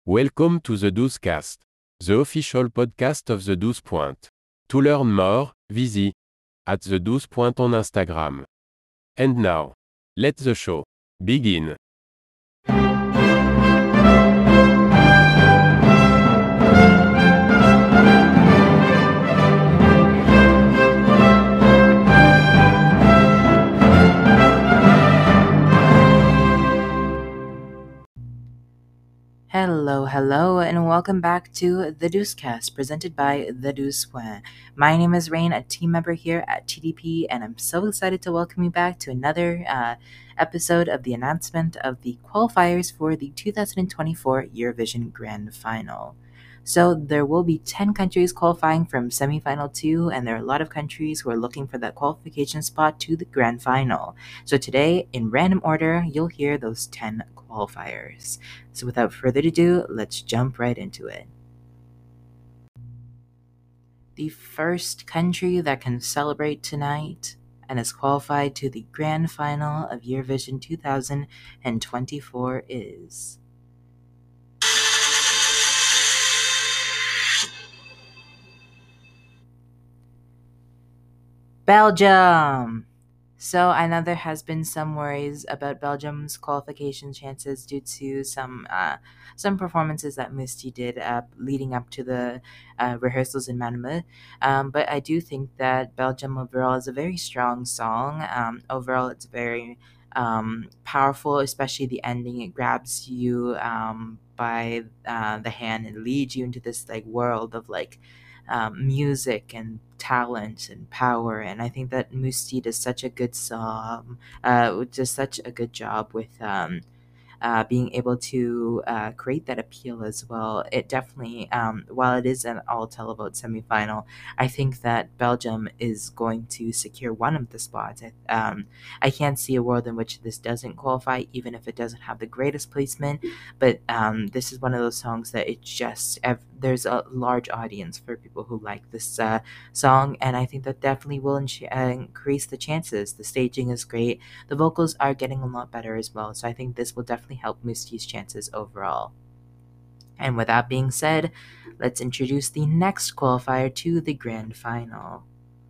Welcome to the 12cast, the official podcast of the 12 Point. To learn more, visit at the 12 Point on Instagram. And now, let the show begin. Hello, and welcome back to the Deucecast, presented by the Deuce Point. My name is Rain, a team member here at TDP, and I'm so excited to welcome you back to another episode of the announcement of the qualifiers for the 2024 Eurovision Grand Final. So there will be 10 countries qualifying from semifinal 2, and there are a lot of countries who are looking for that qualification spot to the grand final. So today, in random order, you'll hear those 10 qualifiers. So without further ado, let's jump right into it. The first country that can celebrate tonight and is qualified to the grand final of Eurovision 2024 is Belgium! So I know there has been some worries about Belgium's qualification chances due to some performances that Misty did leading up to the rehearsals in Malmö. But I do think that Belgium overall is a very strong song. Overall, it's very powerful, especially the ending. It grabs you by the hand and leads you into this like world of like music and talent and power. And I think that Musti does such a good song, does such a good job with being able to create that appeal as well. It definitely, while it is an all televote semifinal, I think that Belgium is going to secure one of the spots. I can't see a world in which this doesn't qualify, even if it doesn't have the greatest placement. But this is one of those songs that it just, there's a large audience for people who like this song, and I think that definitely will increase the chances. The staging is great. The vocals are getting a lot better as well, so I think this will definitely help Musti's chances overall. And with that being said, let's introduce the next qualifier to the grand final.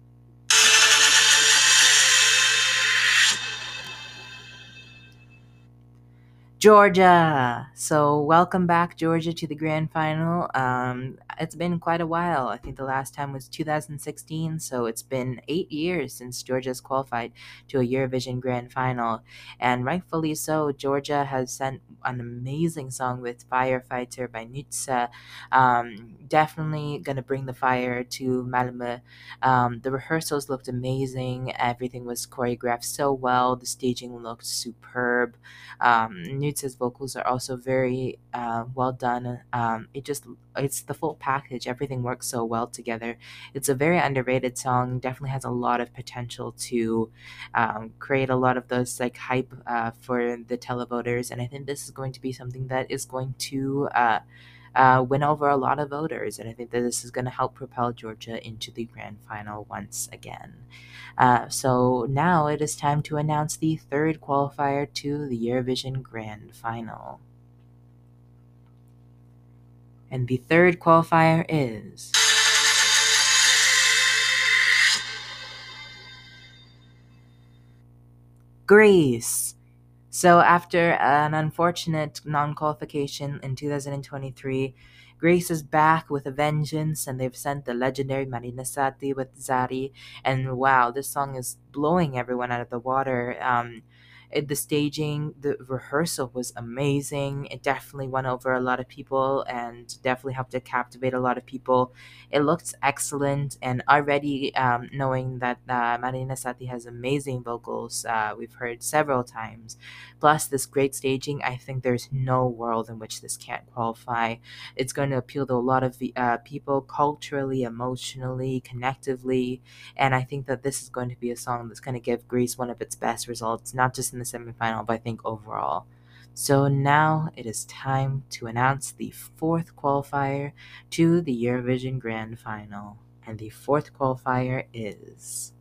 Georgia. So welcome back, Georgia, to the grand final. It's been quite a while. I think the last time was 2016, so it's been 8 years since Georgia's qualified to a Eurovision grand final, and rightfully so. Georgia has sent an amazing song with Firefighter by Nutsa. Definitely gonna bring the fire to Malmö. The rehearsals looked amazing. Everything was choreographed so well. The staging looked superb. Nutsa's vocals are also very well done. It's the full package. Everything works so well together. It's a very underrated song. Definitely has a lot of potential to create a lot of those like hype for the televoters, and I think this is going to be something that is going to win over a lot of voters, and I think that this is going to help propel Georgia into the grand final once again. So now it is time to announce the third qualifier to the Eurovision Grand Final. And the third qualifier is Greece. So after an unfortunate non-qualification in 2023, Greece is back with a vengeance, and they've sent the legendary Marina Sati with Zari. And wow, this song is blowing everyone out of the water. The staging, the rehearsal was amazing. It definitely won over a lot of people and definitely helped to captivate a lot of people. It looks excellent, and already knowing that Marina Sati has amazing vocals, we've heard several times. Plus, this great staging, I think there's no world in which this can't qualify. It's going to appeal to a lot of people culturally, emotionally, connectively, and I think that this is going to be a song that's going to give Greece one of its best results, not just in the semifinal, but I think overall. So now it is time to announce the fourth qualifier to the Eurovision Grand Final. And the fourth qualifier is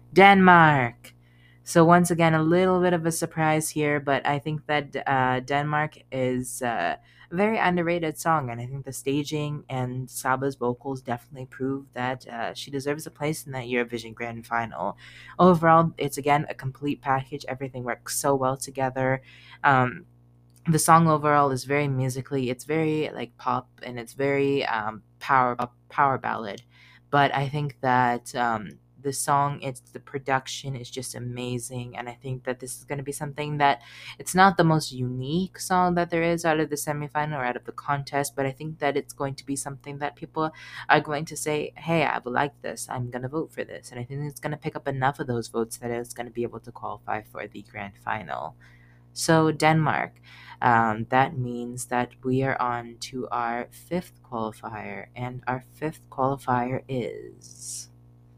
Denmark. So once again, a little bit of a surprise here, but I think that Denmark is a very underrated song, and I think the staging and Saba's vocals definitely prove that she deserves a place in that Eurovision Grand Final. Overall, it's again a complete package. Everything works so well together. Um, the song overall is very musically, it's very like pop, and it's very power ballad, but I think that the song, it's the production is just amazing, and I think that this is going to be something that it's not the most unique song that there is out of the semifinal or out of the contest, but I think that it's going to be something that people are going to say, hey, I would like this, I'm going to vote for this, and I think it's going to pick up enough of those votes that it's going to be able to qualify for the grand final. So, Denmark, that means that we are on to our fifth qualifier, and our fifth qualifier is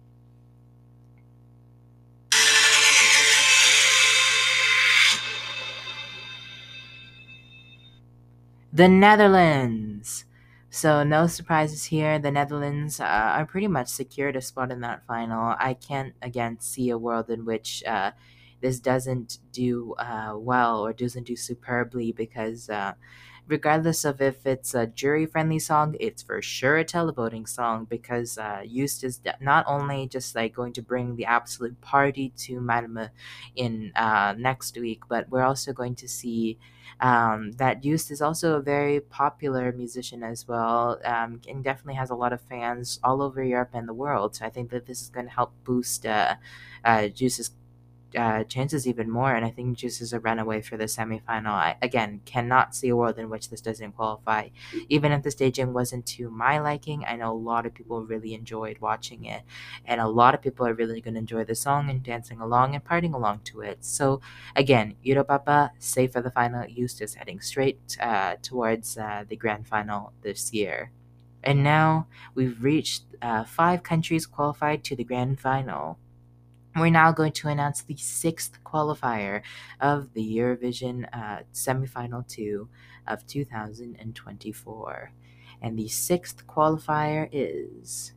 the Netherlands. So, no surprises here. The Netherlands are pretty much secured a spot in that final. I can't, again, see a world in which this doesn't do well or doesn't do superbly, because regardless of if it's a jury friendly song, it's for sure a televoting song, because Used is not only just like going to bring the absolute party to Malmö in next week, but we're also going to see that Used is also a very popular musician as well, and definitely has a lot of fans all over Europe and the world. So I think that this is going to help boost Juice's chances even more, and I think Juice is a runaway for the semifinal. I again cannot see a world in which this doesn't qualify. Even if the staging wasn't to my liking, I know a lot of people really enjoyed watching it, and a lot of people are really going to enjoy the song and dancing along and partying along to it. So again, Europapa safe for the final. Eustace heading straight towards the grand final this year. And now we've reached 5 countries qualified to the grand final. We're now going to announce the sixth qualifier of the Eurovision Semifinal 2 of 2024. And the sixth qualifier is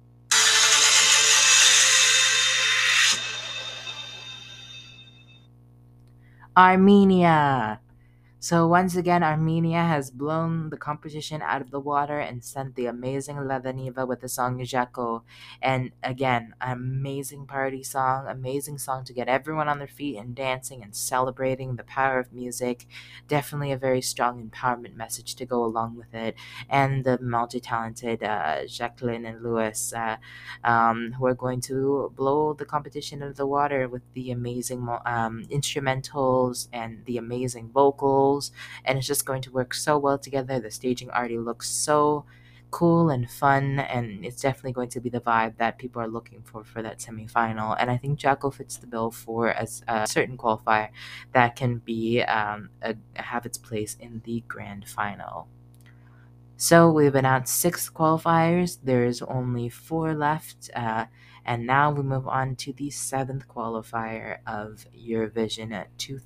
Armenia. So once again, Armenia has blown the competition out of the water and sent the amazing Ladaniva with the song Jako. And again, amazing party song, amazing song to get everyone on their feet and dancing and celebrating the power of music. Definitely a very strong empowerment message to go along with it. And the multi-talented Jacqueline and Lewis, who are going to blow the competition out of the water with the amazing instrumentals and the amazing vocals, and it's just going to work so well together. The staging already looks so cool and fun, and it's definitely going to be the vibe that people are looking for that semifinal. And I think Jacko fits the bill for as a certain qualifier that can be have its place in the grand final. So we've announced 6 qualifiers. There's only 4 left. And now we move on to the 7th qualifier of Eurovision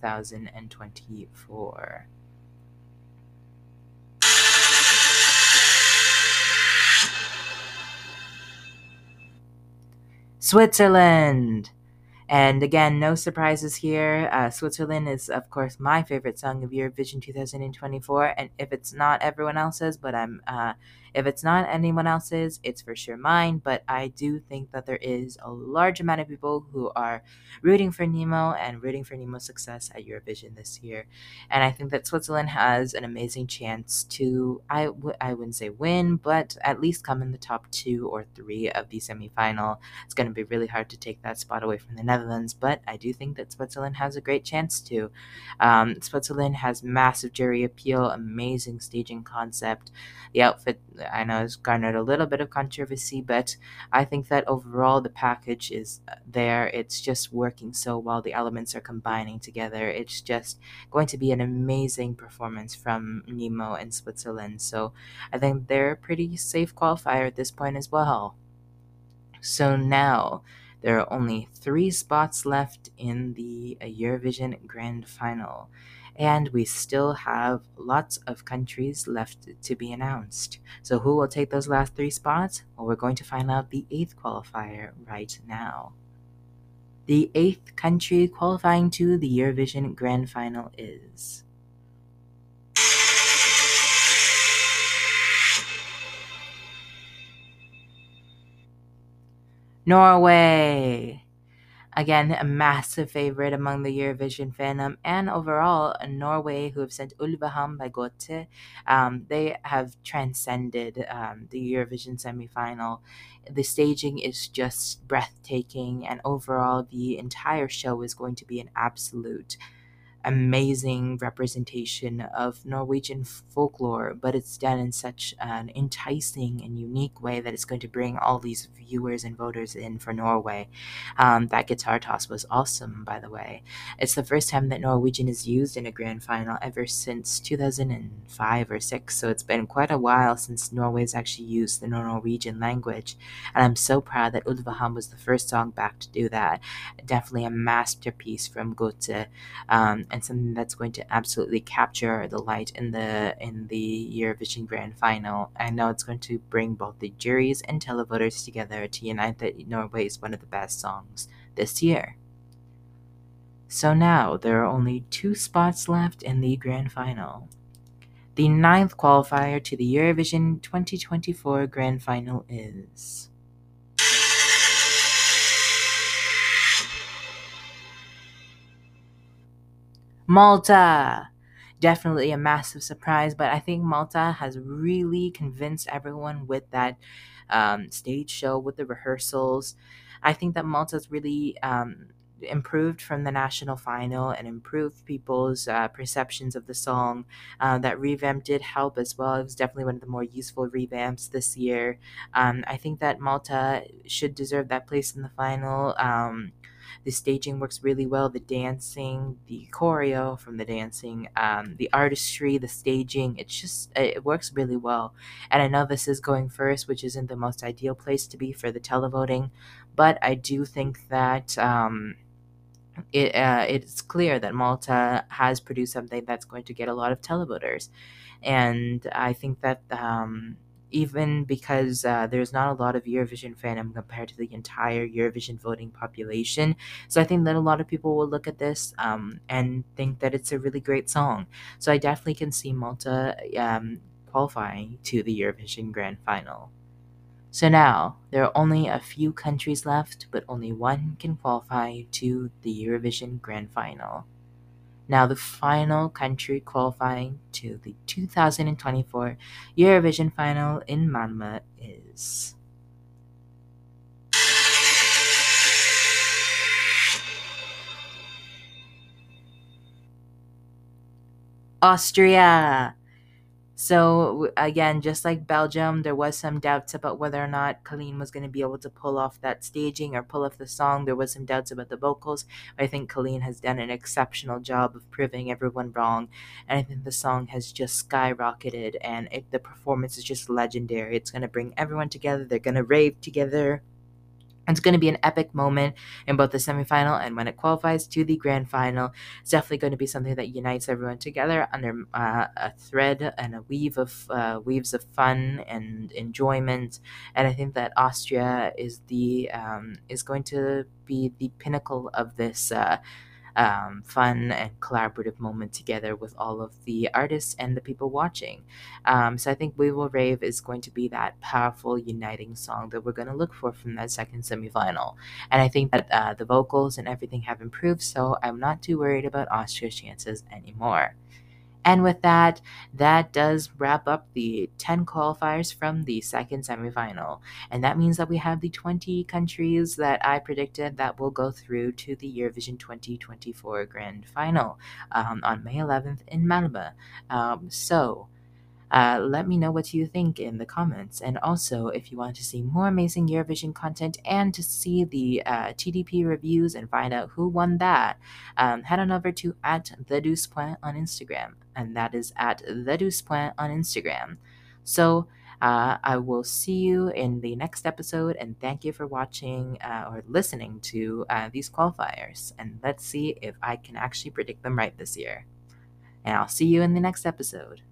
2024. Switzerland! And again, no surprises here. Switzerland is, of course, my favorite song of Eurovision 2024. And if it's not everyone else's, if it's not anyone else's, it's for sure mine. But I do think that there is a large amount of people who are rooting for Nemo and rooting for Nemo's success at Eurovision this year. And I think that Switzerland has an amazing chance to, I wouldn't say win, but at least come in the top 2 or 3 of the semifinal. It's going to be really hard to take that spot away from the Netherlands, but I do think that Switzerland has a great chance to. Switzerland has massive jury appeal, amazing staging concept. The outfit, I know, has garnered a little bit of controversy, but I think that overall the package is there. It's just working so well. The elements are combining together. It's just going to be an amazing performance from Nemo and Switzerland. So I think they're a pretty safe qualifier at this point as well. So now there are only 3 spots left in the Eurovision Grand Final, and we still have lots of countries left to be announced. So who will take those last 3 spots? Well, we're going to find out the 8th qualifier right now. The eighth country qualifying to the Eurovision Grand Final is Norway. Again, a massive favorite among the Eurovision fandom and overall Norway, who have sent Ulveham by Gote. They have transcended the Eurovision semifinal. The staging is just breathtaking, and overall, the entire show is going to be an absolute amazing representation of Norwegian folklore, but it's done in such an enticing and unique way that it's going to bring all these viewers and voters in for Norway. That guitar toss was awesome, by the way. It's the first time that Norwegian is used in a grand final ever since 2005 or 6, so it's been quite a while since Norway's actually used the Norwegian language, and I'm so proud that Ulveham was the first song back to do that. Definitely a masterpiece from Goethe, and something that's going to absolutely capture the light in the Eurovision Grand Final. I know it's going to bring both the juries and televoters together to unite that Norway is one of the best songs this year. So now there are only 2 spots left in the Grand Final. The 9th qualifier to the Eurovision 2024 Grand Final is Malta. Definitely a massive surprise, but I think Malta has really convinced everyone with that stage show, with the rehearsals. I think that Malta's really improved from the national final and improved people's perceptions of the song. That revamp did help as well. It was definitely one of the more useful revamps this year. I think that Malta should deserve that place in the final. The staging works really well. The dancing, the choreo from the dancing, the artistry, the staging, it works really well. And I know this is going first, which isn't the most ideal place to be for the televoting, but I do think that it's clear that Malta has produced something that's going to get a lot of televoters. And I think that even because there's not a lot of Eurovision fandom compared to the entire Eurovision voting population, so I think that a lot of people will look at this and think that it's a really great song. So I definitely can see Malta qualifying to the Eurovision Grand Final. So now, there are only a few countries left, but only one can qualify to the Eurovision Grand Final. Now, the final country qualifying to the 2024 Eurovision Final in Malmö is Austria. So again, just like Belgium, there was some doubts about whether or not Colleen was going to be able to pull off that staging or pull off the song. There was some doubts about the vocals. I think Colleen has done an exceptional job of proving everyone wrong, and I think the song has just skyrocketed, and the performance is just legendary. It's going to bring everyone together. They're going to rave together. It's going to be an epic moment in both the semifinal and when it qualifies to the grand final. It's definitely going to be something that unites everyone together under a thread and a weaves of fun and enjoyment. And I think that Austria is going to be the pinnacle of this fun and collaborative moment together with all of the artists and the people watching. So I think We Will Rave is going to be that powerful, uniting song that we're going to look for from that second semifinal. And I think that the vocals and everything have improved, so I'm not too worried about Austria's chances anymore. And with that, that does wrap up the 10 qualifiers from the second semifinal. And that means that we have the 20 countries that I predicted that will go through to the Eurovision 2024 Grand Final on May 11th in Malmö. Let me know what you think in the comments. And also, if you want to see more amazing Eurovision content and to see the TDP reviews and find out who won that, head on over to @the on Instagram. And that is @the on Instagram. So, I will see you in the next episode, and thank you for watching or listening to these qualifiers. And let's see if I can actually predict them right this year. And I'll see you in the next episode.